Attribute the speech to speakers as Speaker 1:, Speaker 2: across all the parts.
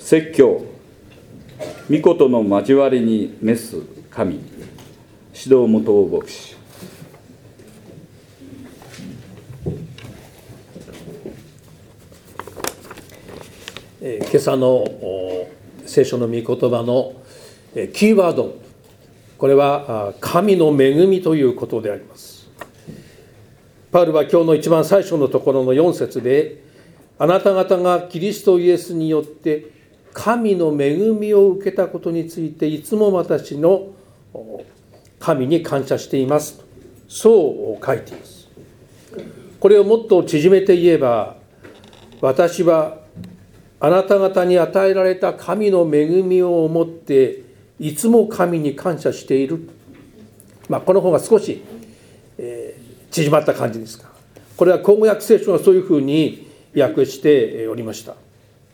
Speaker 1: 説教、御事の交わりに召す神、指導元牧師。
Speaker 2: 今朝の聖書の御言葉のキーワード、これは神の恵みということであります。パウルは今日の一番最初のところの4節で、あなた方がキリストイエスによって神の恵みを受けたことについていつも私の神に感謝しています、そう書いています。これをもっと縮めて言えば、私はあなた方に与えられた神の恵みを思っていつも神に感謝している。この方が少し、縮まった感じですが、これは口語訳聖書がそういうふうに訳しておりました。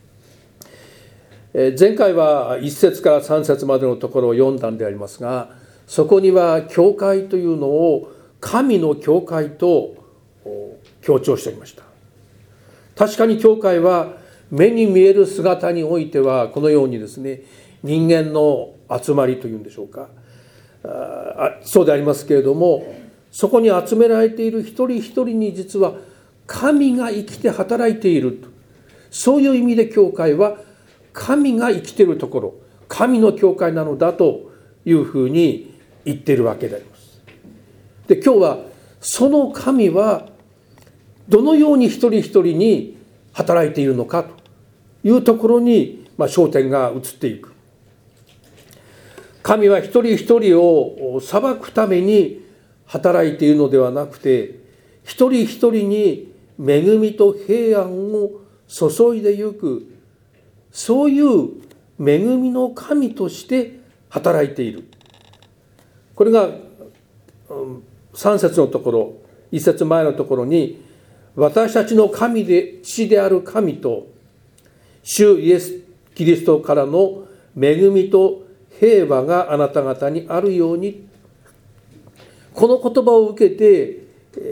Speaker 2: 前回は1節から3節までのところを読んだんでありますが、そこには教会というのを神の教会と強調しておりました。確かに教会は目に見える姿においてはこのようにですね、人間の集まりというんでしょうか、そうでありますけれども、そこに集められている一人一人に実は神が生きて働いていると、そういう意味で教会は神が生きているところ、神の教会なのだというふうに言っているわけであります。で、今日はその神はどのように一人一人に働いているのかというところに焦点が移っていく。神は一人一人を裁くために働いているのではなくて、一人一人に恵みと平安を注いでゆく、そういう恵みの神として働いている。これが3節のところ、1節前のところに、私たちの神で父である神と主イエス・キリストからの恵みと平和があなた方にあるように、この言葉を受けて、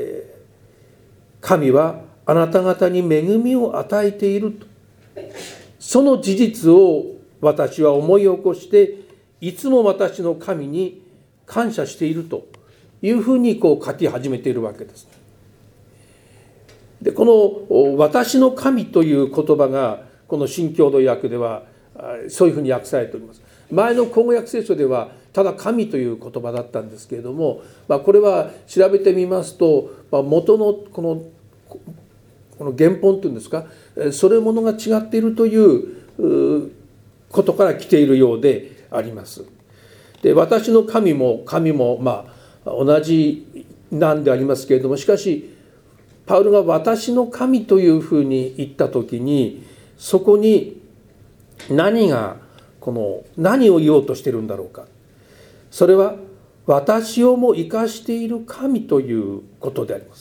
Speaker 2: 神はあなた方に恵みを与えていると、その事実を私は思い起こしていつも私の神に感謝しているというふうに書き始めているわけです。で、この私の神という言葉がこの新共同訳ではそういうふうに訳されております。前の口語訳聖書ではただ神という言葉だったんですけれども、これは調べてみますと、元のこの原本というんですか、それものが違っているということから来ているようであります。で、私の神も同じなんでありますけれども、しかしパウルが私の神というふうに言ったときに、そこに何を言おうとしているんだろうか。それは私をも生かしている神ということであります。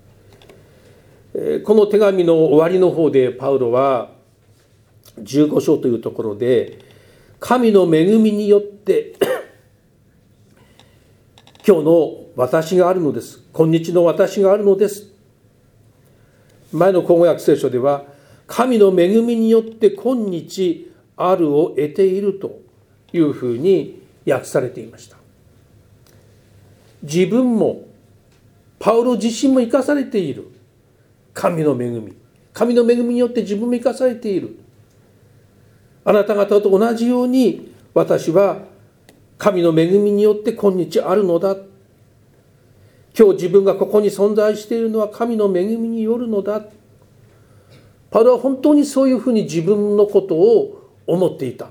Speaker 2: この手紙の終わりの方でパウロは15章というところで、神の恵みによって今日の私があるのです、今日の私があるのです。前の口語訳聖書では、神の恵みによって今日あるを得ているというふうに訳されていました。自分もパウロ自身も生かされている神の恵み、神の恵みによって自分も生かされている。あなた方と同じように私は神の恵みによって今日あるのだ。今日自分がここに存在しているのは神の恵みによるのだ。パウロは本当にそういうふうに自分のことを思っていた。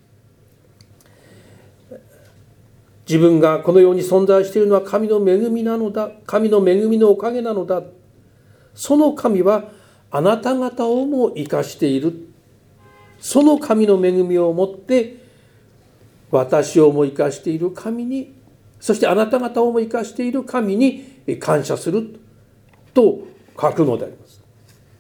Speaker 2: 自分がこのように存在しているのは神の恵みなのだ。神の恵みのおかげなのだ。その神はあなた方をも生かしている。その神の恵みをもって私をも生かしている神に、そしてあなた方をも生かしている神に感謝すると書くのであります。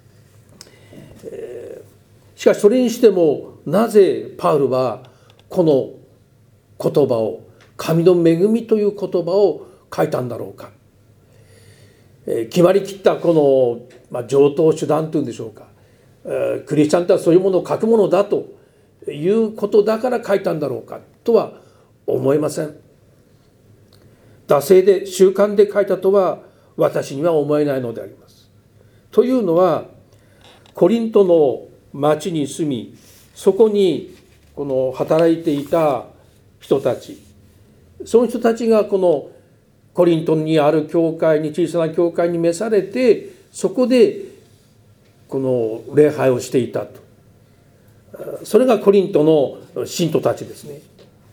Speaker 2: しかしそれにしても、なぜパウルはこの言葉を、神の恵みという言葉を書いたんだろうか。決まりきったこの、常套手段というんでしょうか、クリスチャンとはそういうものを書くものだということだから書いたんだろうかとは思えません。惰性で習慣で書いたとは私には思えないのであります。というのは、コリントの町に住み、そこにこの働いていた人たち、その人たちがこのコリントにある教会に、小さな教会に召されて、そこでこの礼拝をしていたと。それがコリントの信徒たちですね。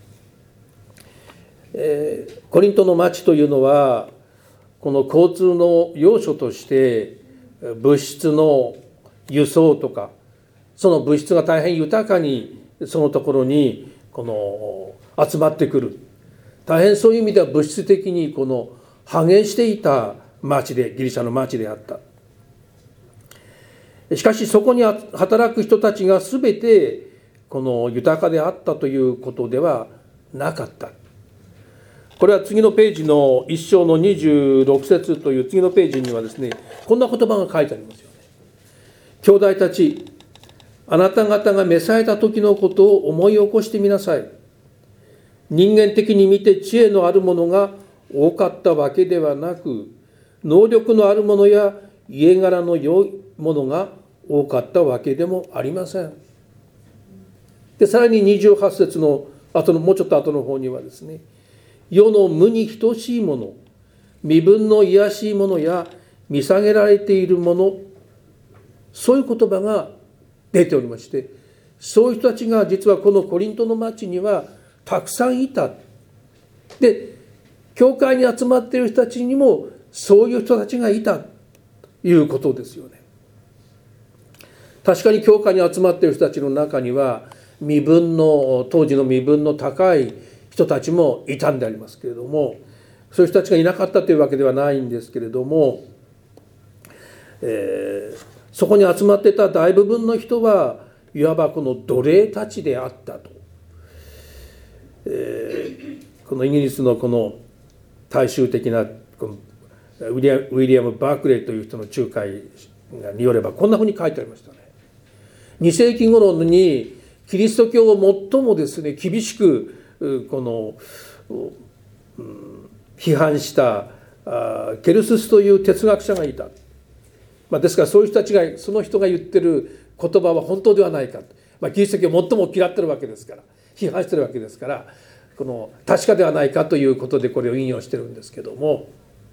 Speaker 2: コリントの町というのは、この交通の要所として物質の輸送とか、その物質が大変豊かにそのところにこの集まってくる、大変そういう意味では物質的にこの繁栄していた町で、ギリシャの町であった。しかしそこに働く人たちが全てこの豊かであったということではなかった。これは次のページの1章の26節という次のページにはですね、こんな言葉が書いてありますよね。兄弟たち、あなた方が召された時のことを思い起こしてみなさい。人間的に見て知恵のあるものが多かったわけではなく、能力のあるものや家柄の良いものが多かったわけでもありません。で、さらに28節の後のもうちょっと後の方にはですね、世の無に等しいもの、身分の卑しいものや見下げられているもの、そういう言葉が出ておりまして、そういう人たちが実はこのコリントの町にはたくさんいた。で、教会に集まっている人たちにもそういう人たちがいたということですよね。確かに教会に集まっている人たちの中には当時の身分の高い人たちもいたんでありますけれども、そういう人たちがいなかったというわけではないんですけれども、そこに集まっていた大部分の人はいわばこの奴隷たちであったと。このイギリスのこの大衆的なこのウィリアム・バークレーという人の仲介によればこんなふうに書いてありましたね。2世紀頃にキリスト教を最もですね厳しくこの批判したケルススという哲学者がいた。ですからそういう人たちがその人が言ってる言葉は本当ではないか、キリスト教を最も嫌ってるわけですから、批判してるわけですから、この確かではないかということでこれを引用してるんですけども、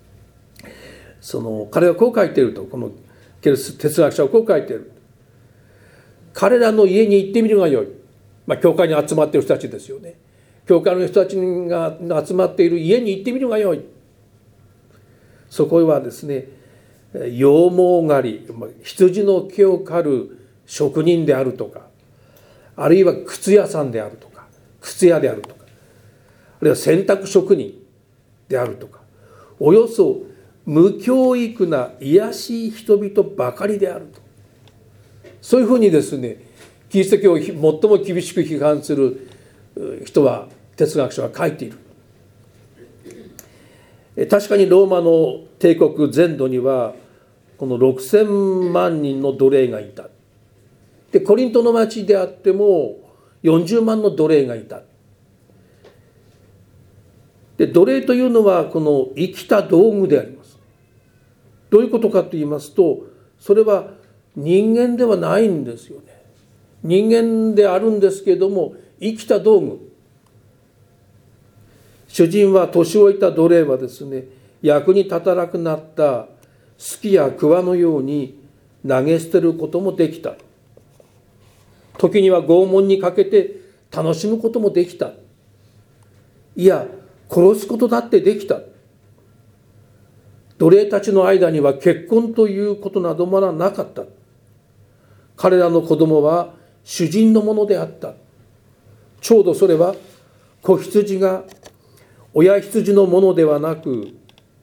Speaker 2: 彼はこう書いていると、このケルス哲学者はこう書いている。彼らの家に行ってみるがよい。教会に集まっている人たちですよね。教会の人たちが集まっている家に行ってみるがよい。そこはですね、羊毛狩り、羊の毛を刈る職人であるとか、あるいは靴屋さんであるとか、靴屋であるとか、あるいは洗濯職人であるとか、およそ無教育な卑しい人々ばかりであると。そういうふうにですね、キリスト教を最も厳しく批判する人は、哲学者は書いている。確かにローマの帝国全土にはこの6000万人の奴隷がいた。で、コリントの町であっても40万の奴隷がいた。で、奴隷というのはこの生きた道具であります。どういうことかと言いますと、それは人間ではないんですよね。人間であるんですけれども生きた道具。主人は年老いた奴隷はですね、役に立たなくなったすきや桑のように投げ捨てることもできた。時には拷問にかけて楽しむこともできた。いや、殺すことだってできた。奴隷たちの間には結婚ということなどまだなかった。彼らの子供は主人のものであった。ちょうどそれは子羊が親羊のものではなく、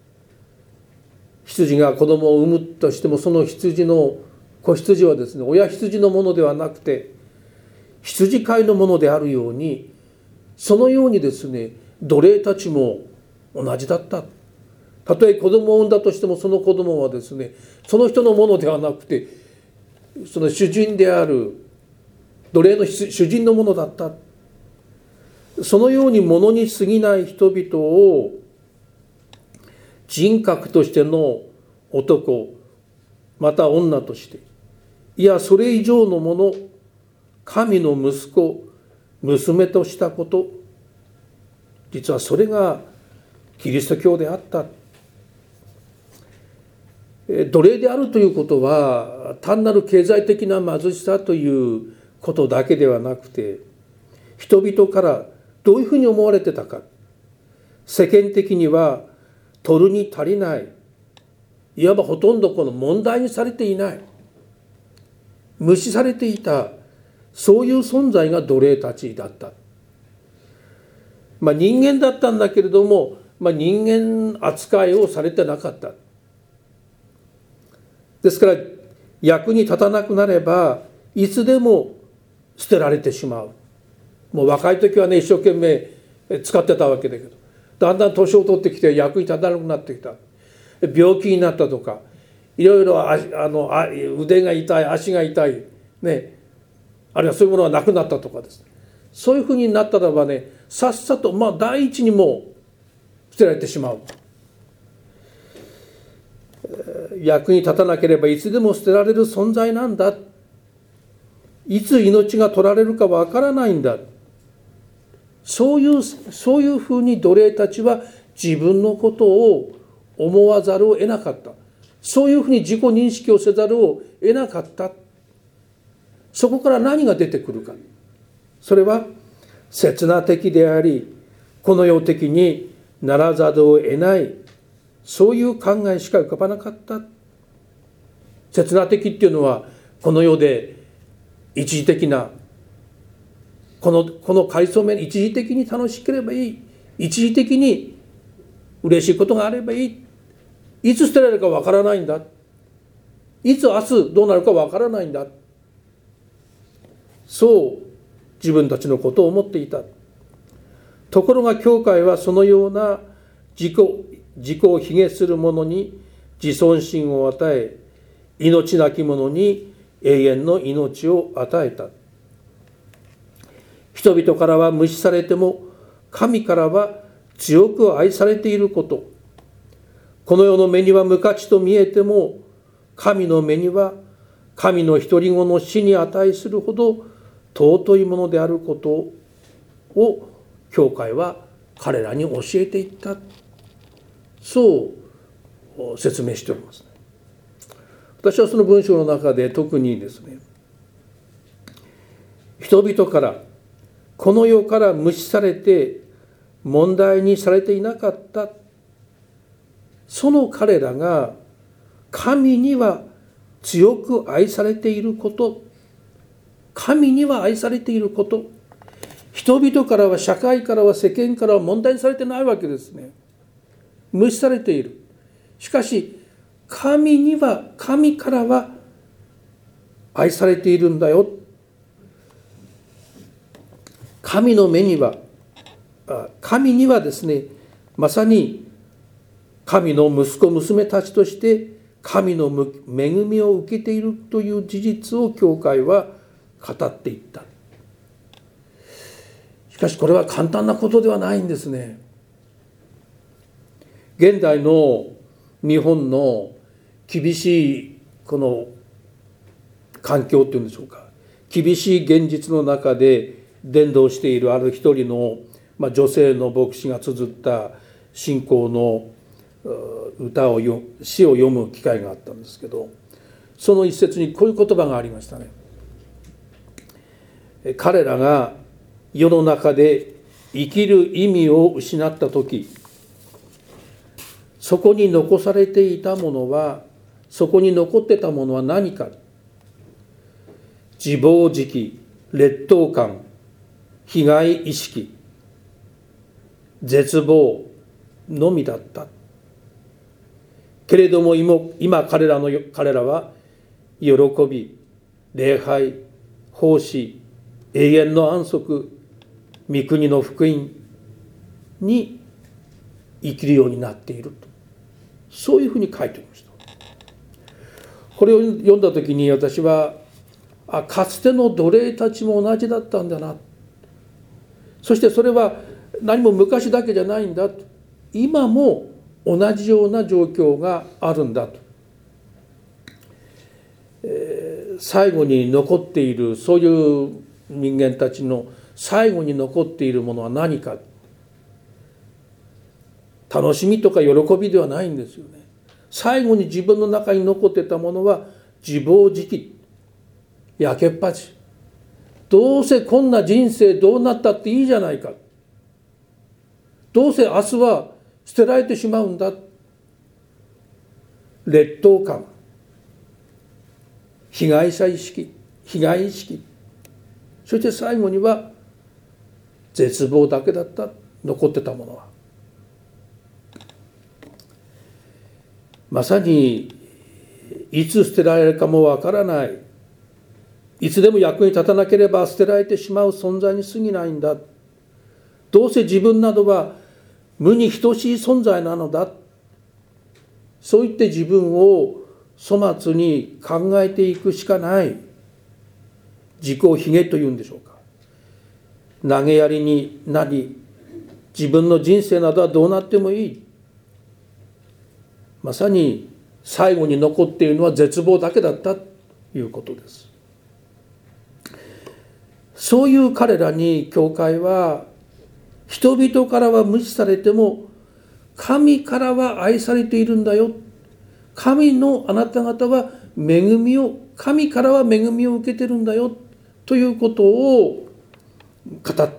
Speaker 2: 羊が子供を産むとしてもその子羊はですね、親羊のものではなくて羊飼いのものであるように、そのようにですね、奴隷たちも同じだった。たとえ子供を産んだとしてもその子供はですね、その人のものではなくて、その主人である奴隷の主人のものだった。そのように物に過ぎない人々を人格としての男また女として、いやそれ以上のもの、神の息子娘としたこと、実はそれがキリスト教であった。奴隷であるということは単なる経済的な貧しさということだけではなくて、人々からどういうふうに思われてたか、世間的には取るに足りない、いわばほとんどこの問題にされていない、無視されていた、そういう存在が奴隷たちだった。人間だったんだけれども、人間扱いをされてなかった。ですから役に立たなくなればいつでも捨てられてしまう。もう若い時はね一生懸命使ってたわけだけど、だんだん年を取ってきて役に立たなくなってきた。病気になったとか、いろいろ腕が痛い、足が痛い、ね、あるいはそういうものがなくなったとかですね、そういうふうになったらばね、さっさと第一にも捨てられてしまう。役に立たなければいつでも捨てられる存在なんだ。いつ命が取られるかわからないんだ。そういうふうに奴隷たちは自分のことを思わざるを得なかった。そういうふうに自己認識をせざるを得なかった。そこから何が出てくるか。それは刹那的であり、この世的にならざるを得ない、そういう考えしか浮かばなかった。刹那的っていうのは、この世で一時的な、この階層面、一時的に楽しければいい、一時的に嬉しいことがあればいい、いつ捨てられるかわからないんだ、いつ明日どうなるかわからないんだ、そう自分たちのことを思っていた。ところが教会はそのような自己を卑下する者に自尊心を与え、命なき者に永遠の命を与えた。人々からは無視されても、神からは強く愛されていること。この世の目には無価値と見えても、神の目には神の独り子の死に値するほど尊いものであることを教会は彼らに教えていった。そう説明しております。私はその文章の中で特にですね、人々からこの世から無視されて問題にされていなかったその彼らが神には強く愛されていること、神には愛されていること、人々からは、社会からは、世間からは問題にされてないわけですね。無視されている。しかし神からは愛されているんだよ。神の目には、神にはですね、まさに神の息子娘たちとして神の恵みを受けているという事実を教会は語っていった。しかしこれは簡単なことではないんですね。現代の日本の厳しいこの環境というんでしょうか、厳しい現実の中で伝道しているある一人の女性の牧師が綴った信仰の詩を読む機会があったんですけど、その一節にこういう言葉がありましたね。彼らが世の中で生きる意味を失った時、そこに残されていたものは、そこに残ってたものは何か。自暴自棄、劣等感、被害意識、絶望のみだった。けれども今彼らは喜び、礼拝、奉仕、永遠の安息、御国の福音に生きるようになっていると、そういうふうに書いていました。これを読んだ時に私はかつての奴隷たちも同じだったんだな、そしてそれは何も昔だけじゃないんだと、今も同じような状況があるんだと、最後に残っている、そういう人間たちの最後に残っているものは何か、楽しみとか喜びではないんですよね。最後に自分の中に残ってたものは自暴自棄、焼けっぱち、どうせこんな人生どうなったっていいじゃないか、どうせ明日は捨てられてしまうんだ、劣等感、被害者意識、被害意識、そして最後には絶望だけだった、残ってたものは。まさにいつ捨てられるかもわからない、いつでも役に立たなければ捨てられてしまう存在に過ぎないんだ、どうせ自分などは無に等しい存在なのだ、そう言って自分を粗末に考えていくしかない、自己卑下というんでしょうか、投げやりになり、自分の人生などはどうなってもいい、まさに最後に残っているのは絶望だけだったということです。そういう彼らに教会は、人々からは無視されても神からは愛されているんだよ、神のあなた方は神からは恵みを受けてるんだよということを語った。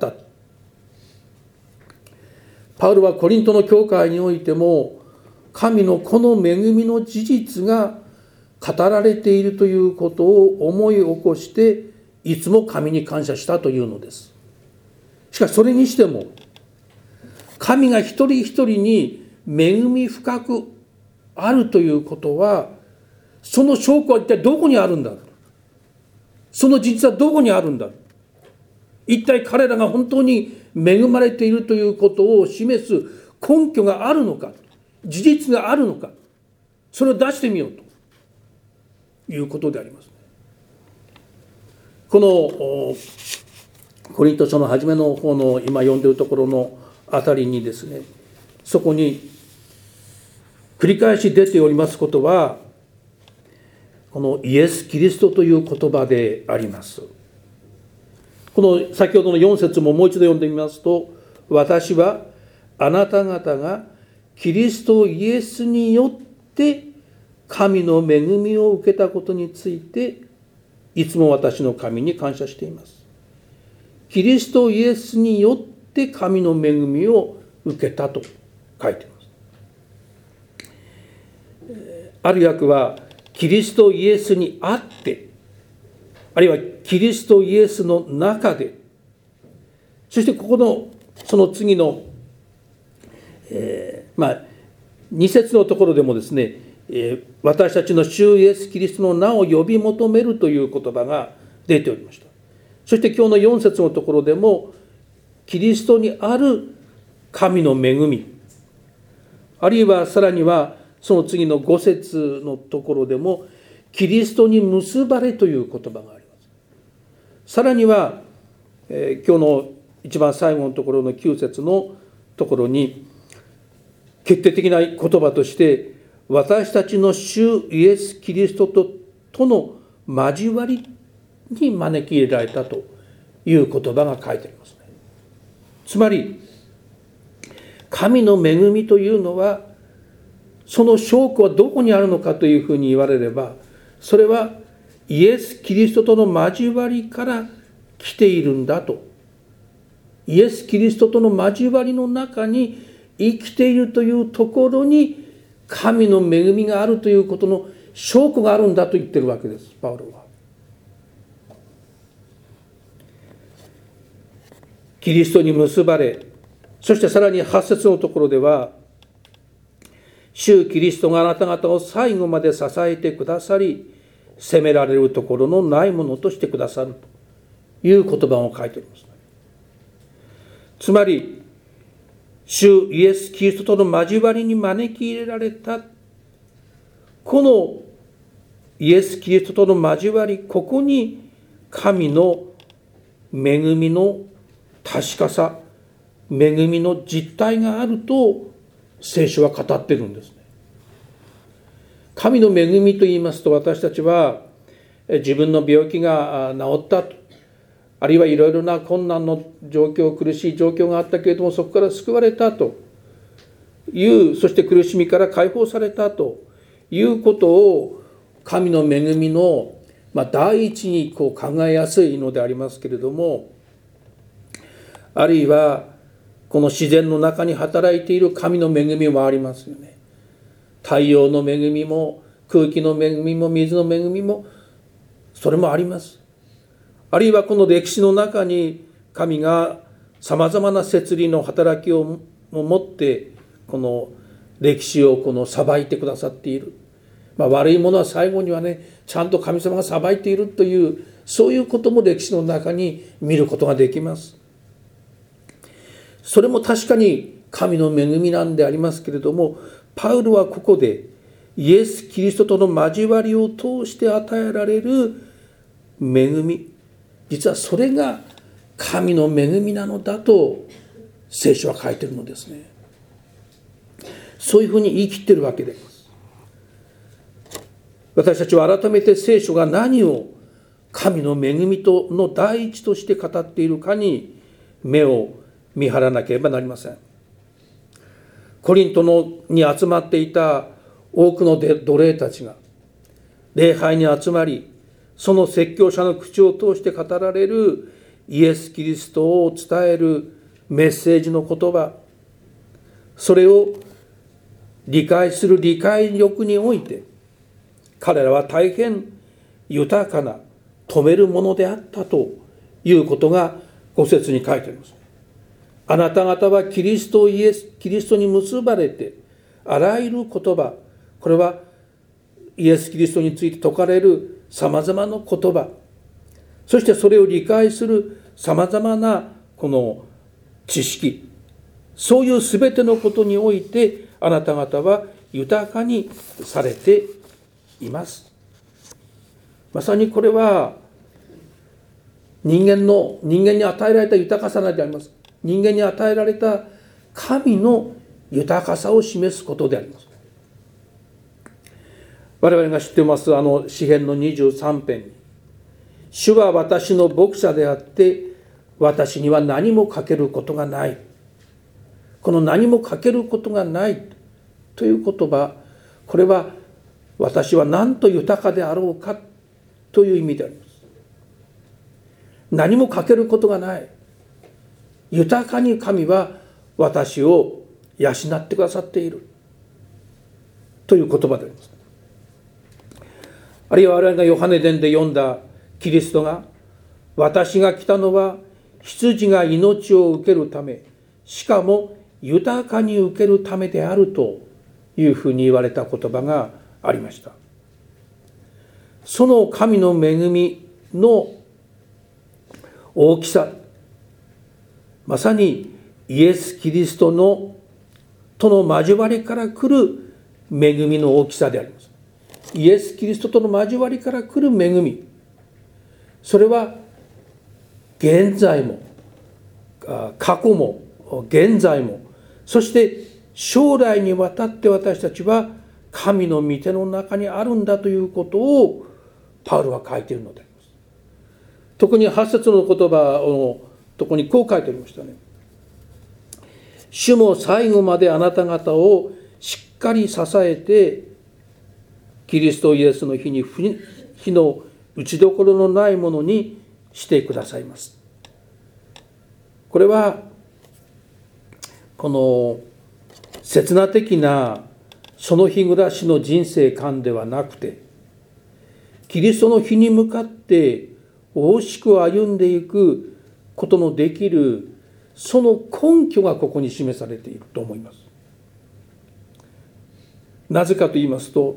Speaker 2: パウロはコリントの教会においても、神のこの恵みの事実が語られているということを思い起こして、いつも神に感謝したというのです。しかしそれにしても、神が一人一人に恵み深くあるということは、その証拠は一体どこにあるんだ、その事実はどこにあるんだ、一体彼らが本当に恵まれているということを示す根拠があるのか、事実があるのか、それを出してみようということであります。このコリント書の初めの方の今読んでいるところのあたりにですね、そこに繰り返し出ておりますことは、このイエス・キリストという言葉であります。この先ほどの4節ももう一度読んでみますと、私はあなた方がキリストイエスによって神の恵みを受けたことについて、いつも私の神に感謝しています。キリストイエスによって神の恵みを受けたと書いています。ある訳はキリストイエスにあって、あるいはキリストイエスの中で、そしてここのその次の、2節のところでもですね、私たちの主イエス・キリストの名を呼び求めるという言葉が出ておりました。そして今日の4節のところでも、キリストにある神の恵み、あるいはさらにはその次の5節のところでも、キリストに結ばれという言葉があります。さらには、今日の一番最後のところの9節のところに、決定的な言葉として、私たちの主イエス・キリストとの交わりに招き入れられたという言葉が書いてありますね。つまり神の恵みというのは、その証拠はどこにあるのかというふうに言われれば、それはイエス・キリストとの交わりから来ているんだと。イエス・キリストとの交わりの中に生きているというところに、神の恵みがあるということの証拠があるんだと言ってるわけです、パウロは。キリストに結ばれ、そしてさらに8節のところでは、主キリストがあなた方を最後まで支えてくださり、責められるところのないものとしてくださるという言葉を書いております。つまり、主イエス・キリストとの交わりに招き入れられた、このイエス・キリストとの交わり、ここに神の恵みの確かさ、恵みの実態があると聖書は語っているんですね。神の恵みと言いますと、私たちは自分の病気が治ったと、あるいはいろいろな困難の状況、苦しい状況があったけれども、そこから救われたという、そして苦しみから解放されたということを神の恵みの第一に考えやすいのでありますけれども、あるいはこの自然の中に働いている神の恵みもありますよね。太陽の恵みも空気の恵みも水の恵みもそれもあります。あるいはこの歴史の中に神がさまざまな摂理の働きを持ってこの歴史を裁いてくださっている。悪いものは最後にはね、ちゃんと神様が裁いているという、そういうことも歴史の中に見ることができます。それも確かに神の恵みなんでありますけれども、パウロはここでイエス・キリストとの交わりを通して与えられる恵み、実はそれが神の恵みなのだと聖書は書いているのですね。そういうふうに言い切っているわけであります。私たちは改めて聖書が何を神の恵みとの第一として語っているかに目を見張らなければなりません。コリントに集まっていた多くの奴隷たちが礼拝に集まり、その説教者の口を通して語られるイエス・キリストを伝えるメッセージの言葉、それを理解する理解力において、彼らは大変豊かな富めるものであったということが5節に書いてあります。あなた方はキリストに結ばれて、あらゆる言葉、これはイエス・キリストについて説かれるさまざまな言葉、そしてそれを理解するさまざまなこの知識、そういうすべてのことにおいてあなた方は豊かにされています。まさにこれは人間に与えられた豊かさであります。人間に与えられた神の豊かさを示すことであります。我々が知っています詩編の23編に、主は私の牧者であって私には何も欠けることがない。この何も欠けることがないという言葉、これは私は何と豊かであろうかという意味であります。何も欠けることがない。豊かに神は私を養ってくださっているという言葉であります。あるいは我々がヨハネ伝で読んだキリストが、私が来たのは羊が命を受けるため、しかも豊かに受けるためであるというふうに言われた言葉がありました。その神の恵みの大きさ、まさにイエス・キリストとの交わりから来る恵みの大きさであります。イエス・キリストとの交わりから来る恵み、それは現在も過去も現在も、そして将来にわたって私たちは神の御手の中にあるんだということをパウロは書いているのであります。特に8節の言葉のところにこう書いてありましたね。主も最後まであなた方をしっかり支えて、キリストイエスの日に火の打ちどころのないものにしてくださいます。これはこの刹那的なその日暮らしの人生観ではなくて、キリストの日に向かって大しく歩んでいくことのできる、その根拠がここに示されていると思います。なぜかと言いますと、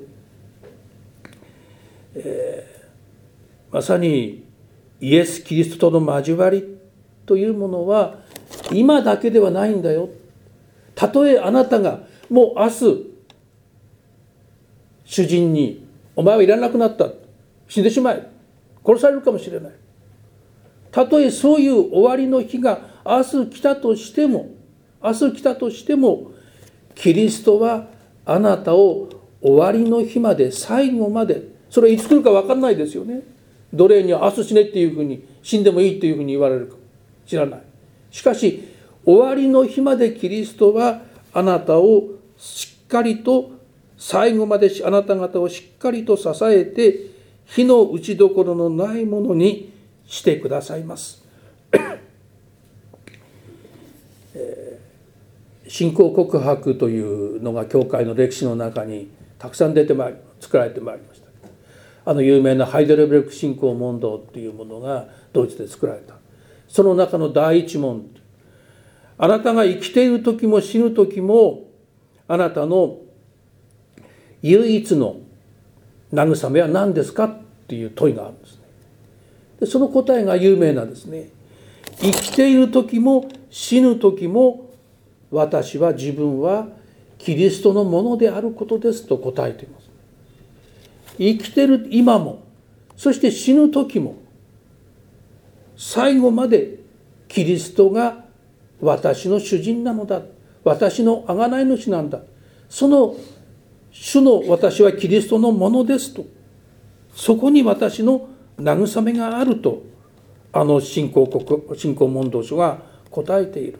Speaker 2: まさにイエス・キリストとの交わりというものは今だけではないんだよ。たとえあなたがもう明日主人にお前はいらなくなった、死んでしまえ、殺されるかもしれない、 たとえそういう終わりの日が明日来たとしても、キリストはあなたを終わりの日まで、最後まで、それはいつ来るか分かんないですよね。奴隷には明日死ねっていうふうに、死んでもいいっていうふうに言われるか知らない。しかし終わりの日までキリストはあなたをしっかりと、最後まであなた方をしっかりと支えて、火の打ちどころのないものにしてくださいます。信仰告白というのが教会の歴史の中にたくさん作られてまいりました。有名なハイデルベルク信仰問答というものがドイツで作られた。その中の第一問、あなたが生きている時も死ぬ時もあなたの唯一の慰めは何ですかっていう問いがあるんですね。でその答えが有名なんですね。生きている時も死ぬ時も私は自分はキリストのものであることですと答えています。生きている今も、そして死ぬ時も、最後までキリストが私の主人なのだ、私の贖い主なんだ、その主の私はキリストのものですと、そこに私の慰めがあると、信仰問答書が答えている。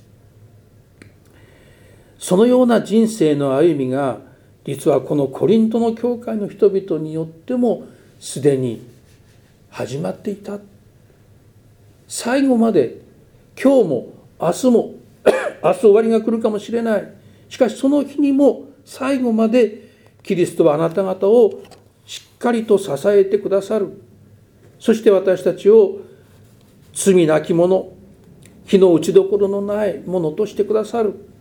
Speaker 2: そのような人生の歩みが実はこのコリントの教会の人々によってもすでに始まっていた。最後まで、今日も明日も明日終わりが来るかもしれない。しかしその日にも最後までキリストはあなた方をしっかりと支えてくださる。そして私たちを罪なき者、火の打ちどころのないものとしてくださる。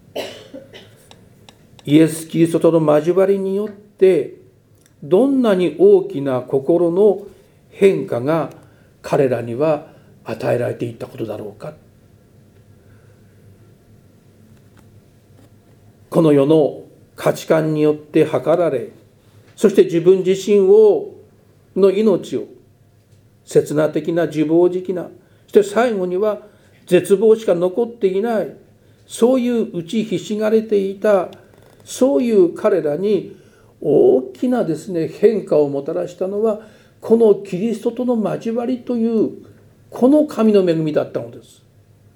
Speaker 2: イエス・キリストとの交わりによってどんなに大きな心の変化が彼らには与えられていったことだろうか。この世の価値観によって測られ、そして自分自身の命を刹那的な自暴自棄な、そして最後には絶望しか残っていない、そういう打ちひしがれていた、そういう彼らに大きなですね、変化をもたらしたのは、このキリストとの交わりというこの神の恵みだったのです。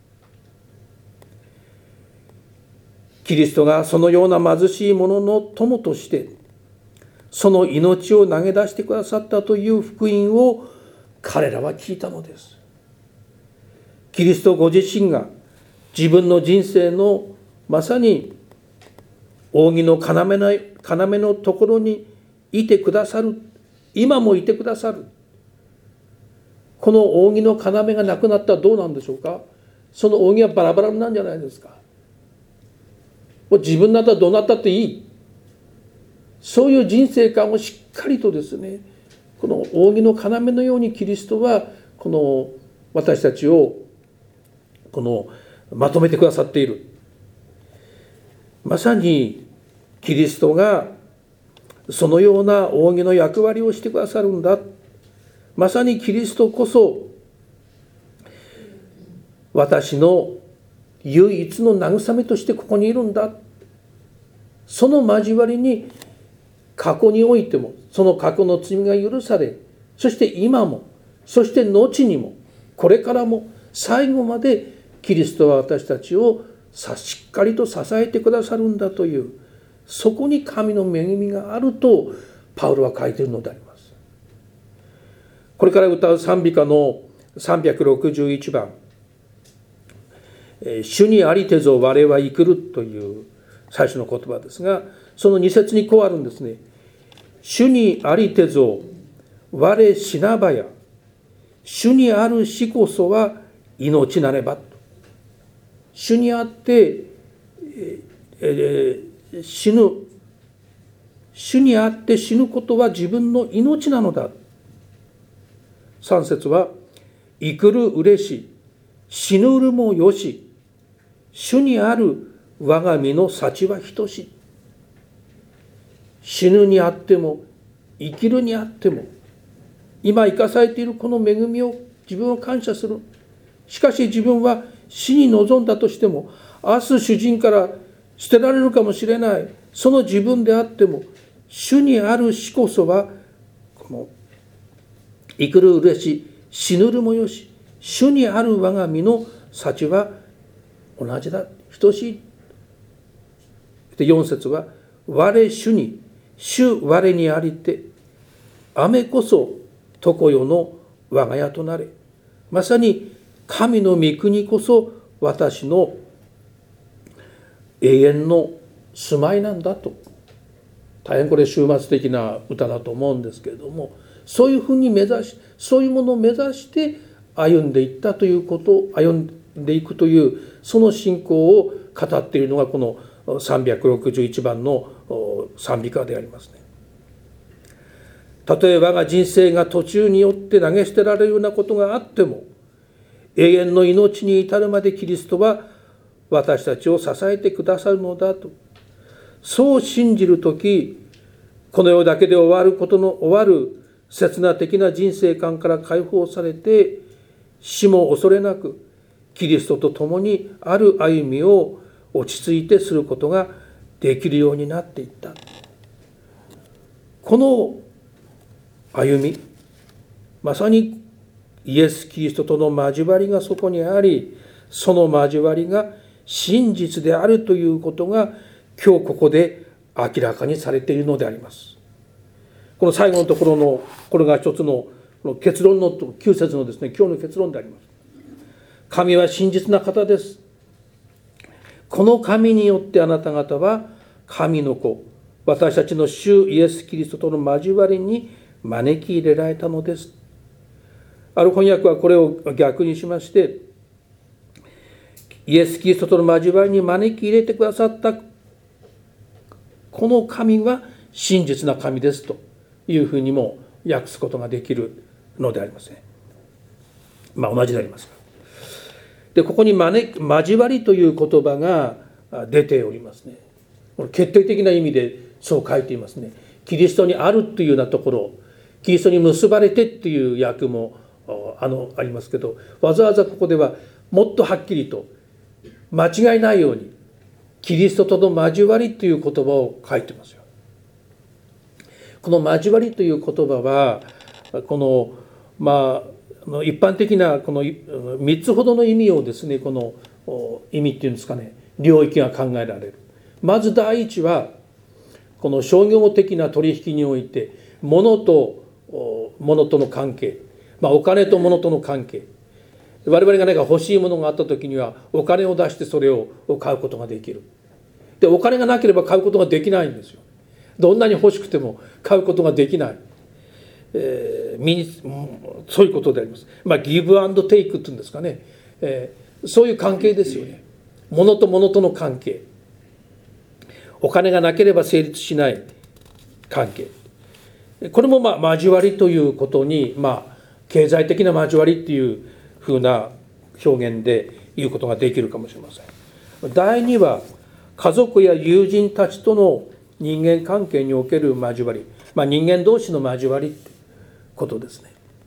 Speaker 2: キリストがそのような貧しい者の友としてその命を投げ出してくださったという福音を彼らは聞いたのです。キリストご自身が自分の人生のまさに扇の要のところにいてくださる、今もいてくださる。この扇の要がなくなったらどうなんでしょうか。その扇はバラバラなんじゃないですか。もう自分だったらどうなったっていい、そういう人生観をしっかりとですね、この扇の要のようにキリストはこの私たちをまとめてくださっている。まさにキリストがそのような扇の役割をしてくださるんだ。まさにキリストこそ私の唯一の慰めとしてここにいるんだ。その交わりに過去においてもその過去の罪が許され、そして今も、そして後にも、これからも最後までキリストは私たちをしっかりと支えてくださるんだという、そこに神の恵みがあるとパウロは書いているのであります。これから歌う賛美歌の361番、主にありてぞ我は生くるという最初の言葉ですが、その2節にこうあるんですね。主にありてぞ我死なばや、主にある死こそは命なれば。主にあって死ぬ、主にあって死ぬことは自分の命なのだ。3節は生くる嬉し、死ぬるもよし、主にある我が身の幸は等し。死ぬにあっても生きるにあっても、今生かされているこの恵みを自分を感謝する。しかし自分は死に臨んだとしても、明日主人から捨てられるかもしれない、その自分であっても、主にある死こそは、この生くる嬉し、死ぬるもよし、主にある我が身の幸は同じだ、等しい。で4節は、我主に、主我にありて、雨こそ常世の我が家となれ。まさに神の御国こそ私の永遠の住まいなんだと。大変これ終末的な歌だと思うんですけれども、そういうふうに目指し、そういうものを目指して歩んでいったということ、歩んでいくというその信仰を語っているのがこの361番の賛美歌でありますね。たとえ我が人生が途中によって投げ捨てられるようなことがあっても、永遠の命に至るまでキリストは私たちを支えてくださるのだと、そう信じるとき、この世だけで終わる刹那的な人生観から解放されて、死も恐れなくキリストと共にある歩みを落ち着いてすることができるようになっていった。この歩み、まさにイエス・キリストとの交わりがそこにあり、その交わりが真実であるということが今日ここで明らかにされているのであります。この最後のところのこれが一つの結論の9節のですね、今日の結論であります。神は真実な方です。この神によってあなた方は神の子、私たちの主イエス・キリストとの交わりに招き入れられたのです。ある翻訳はこれを逆にしまして、イエス・キリストとの交わりに招き入れてくださったこの神は真実な神ですというふうにも訳すことができるのでありますね。同じでありますが。で、ここに交わりという言葉が出ておりますね。決定的な意味でそう書いていますね。キリストにあるというようなところ、キリストに結ばれてっていう訳もありますけど、わざわざここではもっとはっきりと間違いないようにキリストとの交わりという言葉を書いてますよ。この交わりという言葉はこの一般的なこの3つほどの意味をですね、この意味っていうんですかね、領域が考えられる。まず第一はこの商業的な取引において物との関係、お金と物との関係、我々が何か欲しいものがあった時にはお金を出してそれを買うことができる。で、お金がなければ買うことができないんですよ。どんなに欲しくても買うことができない、そういうことであります。ギブアンドテイクっていうんですかね、そういう関係ですよね。物と物との関係、お金がなければ成立しない関係、これも交わりということに、経済的な交わりっていうふうな表現で言うことができるかもしれません。第2は家族や友人たちとの人間関係における交わり、人間同士の交わりってことですね。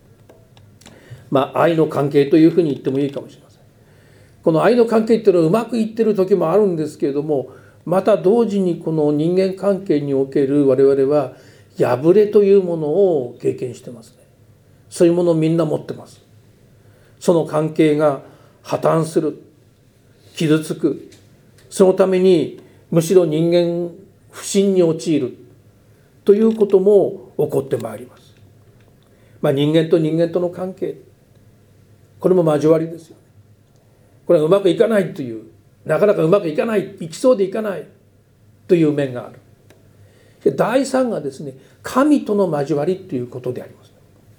Speaker 2: 愛の関係というふうに言ってもいいかもしれません。この愛の関係っていうのはうまくいってる時もあるんですけれども、また同時にこの人間関係における我々は破れというものを経験してますね。そういうものをみんな持ってます。その関係が破綻する、傷つく、そのためにむしろ人間不信に陥るということも起こってまいります。人間と人間との関係、これも交わりですよね。これはうまくいかないという、なかなかうまくいかない、いきそうでいかないという面がある。で、第3がですね、神との交わりということであります。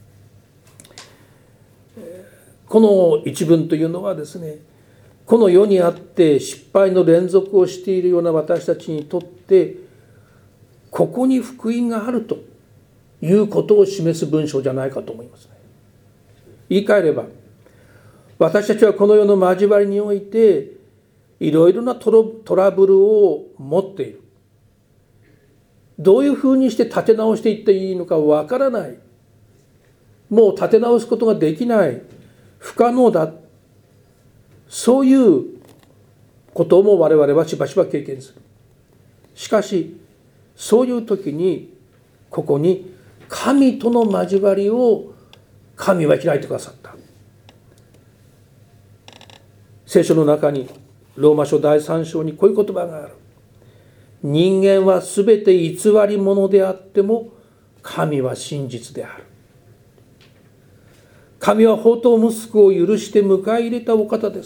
Speaker 2: この一文というのはですね、この世にあって失敗の連続をしているような私たちにとって、ここに福音があるということを示す文章じゃないかと思いますね。言い換えれば、私たちはこの世の交わりにおいていろいろなトラブルを持っている。どういうふうにして立て直していっていいのかわからない。もう立て直すことができない。 不可能だ、そういうことも我々はしばしば経験する。しかしそういう時にここに神との交わりを神は開いてくださった。聖書の中にローマ書第3章にこういう言葉がある。人間はすべて偽り者であっても神は真実である。神は放蕩息子を許して迎え入れたお方です。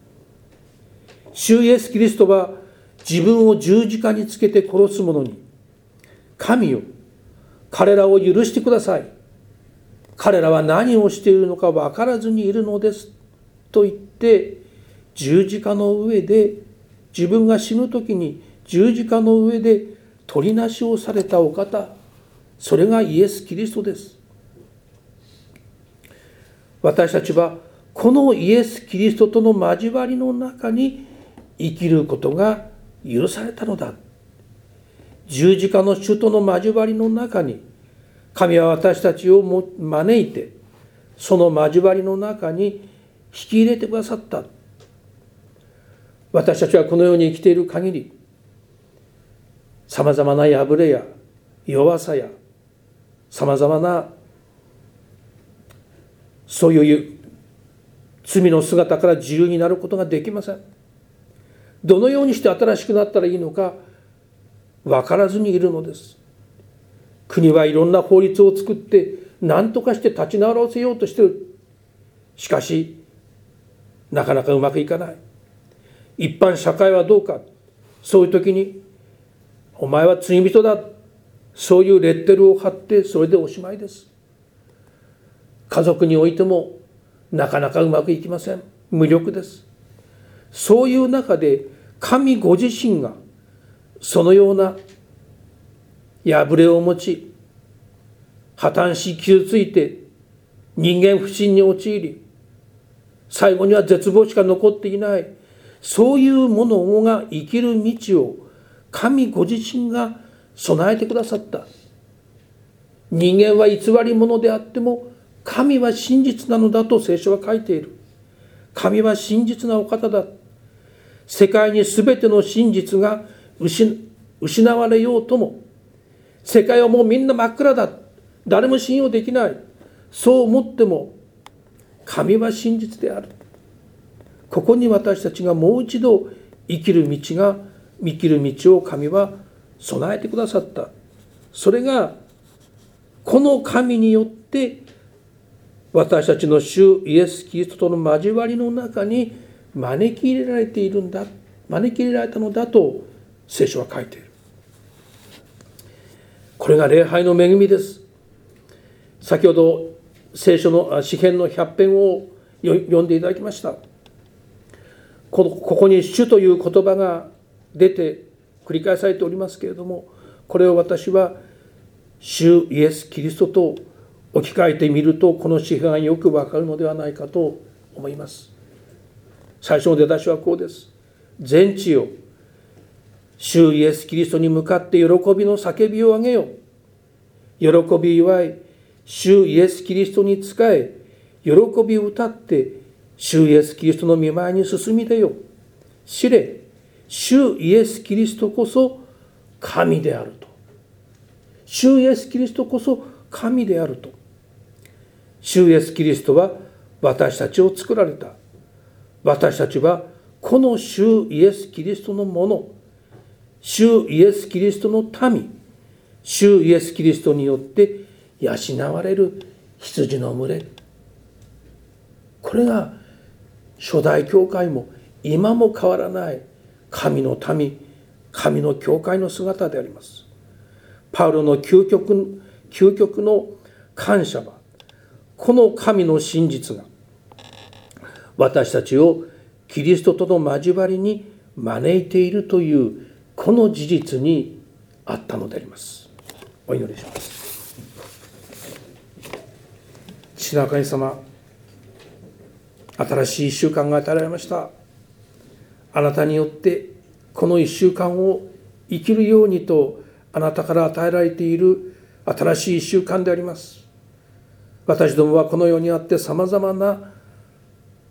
Speaker 2: 主イエスキリストは自分を十字架につけて殺す者に、神よ、彼らを許してください。彼らは何をしているのか分からずにいるのですと言って、十字架の上で、自分が死ぬ時に十字架の上で取りなしをされたお方、それがイエス・キリストです。私たちはこのイエス・キリストとの交わりの中に生きることが許されたのだ。十字架の主との交わりの中に神は私たちを招いて、その交わりの中に引き入れてくださった。私たちはこの世に生きている限り、さまざまな破れや弱さやさまざまなそういう罪の姿から自由になることができません。どのようにして新しくなったらいいのか分からずにいるのです。国はいろんな法律を作って何とかして立ち直らせようとしている。しかしなかなかうまくいかない。一般社会はどうか。そういう時にお前は罪人だ、そういうレッテルを貼ってそれでおしまいです。家族においてもなかなかうまくいきません。無力です。そういう中で神ご自身がそのような破れを持ち、破綻し傷ついて人間不信に陥り、最後には絶望しか残っていない、そういうものが生きる道を神ご自身が備えてくださった。人間は偽り者であっても神は真実なのだと聖書は書いている。神は真実なお方だ。世界にすべての真実が失われようとも、世界はもうみんな真っ暗だ、誰も信用できない、そう思っても神は真実である。ここに私たちがもう一度生きる道を神は備えてくださった。それがこの神によって私たちの主イエス・キリストとの交わりの中に招き入れられているんだ、招き入れられたのだと聖書は書いている。これが礼拝の恵みです。先ほど聖書の詩編の100編を読んでいただきました。ここに主という言葉が出て繰り返されておりますけれども、これを私は主イエス・キリストと置き換えてみると、この詩がよくわかるのではないかと思います。最初の出だしはこうです。全地よ、主イエス・キリストに向かって喜びの叫びを上げよ。喜び祝い、主イエス・キリストに仕え、喜び歌って、主イエス・キリストの御前に進み出よ。知れ、主イエス・キリストこそ神であると。主イエス・キリストこそ神であると。主イエス・キリストは私たちを作られた。私たちはこの主イエス・キリストのもの、主イエス・キリストの民、主イエス・キリストによって養われる羊の群れ。これが初代教会も今も変わらない神の民、神の教会の姿であります。パウロの究極の感謝は、この神の真実が私たちをキリストとの交わりに招いているというこの事実にあったのであります。お祈りします。父なる神様、新しい1週間が与えられました。あなたによってこの1週間を生きるようにとあなたから与えられている新しい1週間であります。私どもはこの世にあってさまざまな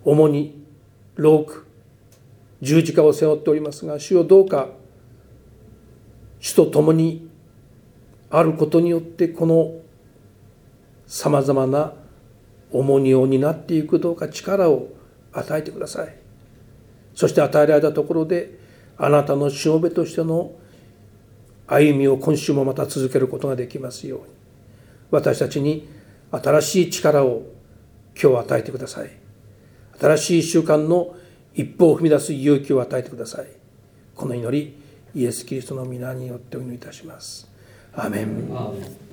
Speaker 2: 主に労苦、十字架を背負っておりますが、主よどうか主と共にあることによってこのさまざまな重荷を担っていくどうか力を与えてください。そして与えられたところであなたのしもべとしての歩みを今週もまた続けることができますように、私たちに新しい力を今日与えてください。新しい習慣の一歩を踏み出す勇気を与えてください。この祈り、イエス・キリストの皆によってお祈りいたします。アーメン。